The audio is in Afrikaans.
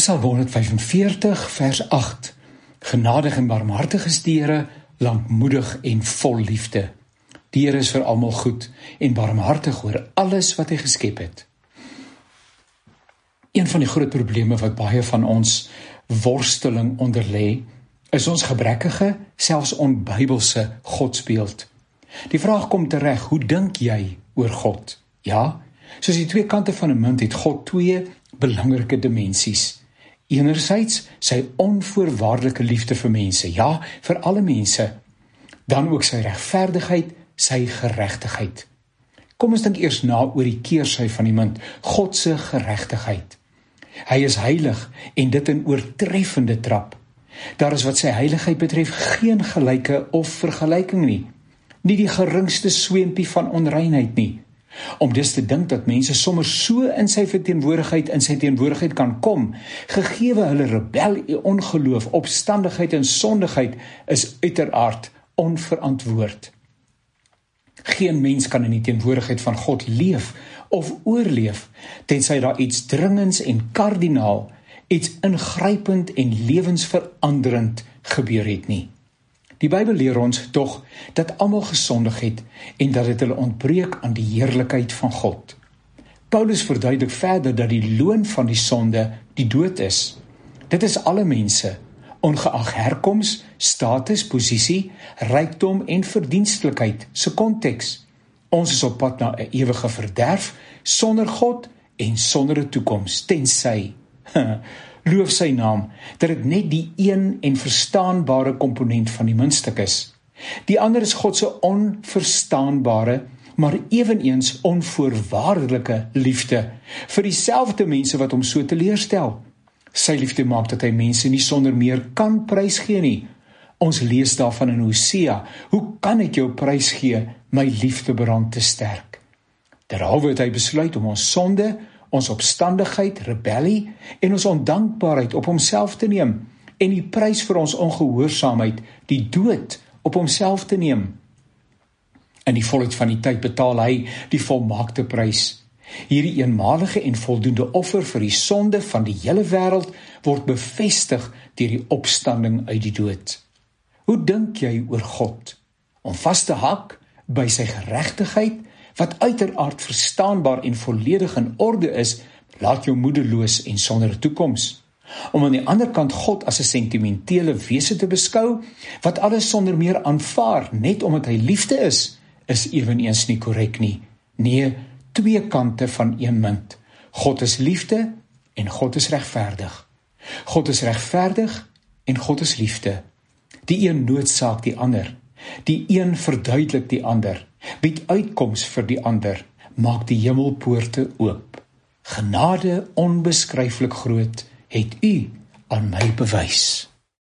Psalm 145 vers 8. Genadig en barmhartig is die Here, lankmoedig en vol liefde. Die Here is vir almal goed en barmhartig oor alles wat hy geskep het. Een van die groot probleme wat baie van ons worsteling onderlê, is ons gebrekkige, selfs onbybelse godsbeeld. Die vraag kom tereg, hoe dink jy oor God? Ja, soos die twee kante van 'n munt het God twee belangrike dimensies. Enerzijds sy onvoorwaardelike liefde vir mense, ja, vir alle mense. Dan ook sy regverdigheid, sy geregtigheid. Kom ons dink eers na oor die keersy van die munt, God se geregtigheid. Hy is heilig en dit in oortreffende trap. Daar is wat sy heiligheid betref geen gelyke of vergelyking nie. Nie die geringste sweempie van onreinheid nie. Om dus te dink dat mense sommer so in sy teenwoordigheid kan kom, gegeewe hulle rebel, ongeloof, opstandigheid en sondigheid, is uiteraard onverantwoord. Geen mens kan in die teenwoordigheid van God leef of oorleef, tensy daar iets dringends en kardinaal, iets ingrypend en lewensveranderend gebeur het nie. Die Bybel leer ons tog dat almal gesondig het en dat dit hulle ontbreek aan die heerlikheid van God. Paulus verduidelik verder dat die loon van die sonde die dood is. Dit is alle mense, ongeag herkoms, status, posisie, rykdom en verdienstelikheid se konteks. Ons is op pad na 'n ewige verderf, sonder God en sonder 'n toekoms, tensy, loof sy naam, dat dit net die een en verstaanbare komponent van die muntstuk is. Die ander is God se onverstaanbare, maar eweneens onvoorwaardelike liefde, vir dieselfde mense wat hom so teleurstel. Sy liefde maak dat hy mense nie sonder meer kan prysgee nie. Ons lees daarvan in Hosea, hoe kan ek jou prysgee, my liefde brand te sterk. Derhalwe het hy besluit om ons sonde, ons opstandigheid, rebellie en ons ondankbaarheid op homself te neem en die prys vir ons ongehoorsaamheid, die dood, op homself te neem. In die volheid van die tyd betaal hy die volmaakte prys. Hierdie eenmalige en voldoende offer vir die sonde van die hele wêreld word bevestig deur die opstanding uit die dood. Hoe dink jy oor God? Om vas te hak by sy geregtigheid, wat uiteraard verstaanbaar en volledig in orde is, laat jou moedeloos en sonder 'n toekoms. Om aan die ander kant God as 'n sentimentele wese te beskou, wat alles sonder meer aanvaar, net omdat hy liefde is eweneens nie korrek nie. Nee, twee kante van een munt. God is liefde en God is regverdig. God is regverdig en God is liefde. Die een noodsaak die ander. Die een verduidelik die ander, bied uitkoms vir die ander, maak die hemelpoorte oop. Genade onbeskryflik groot het u aan my bewys.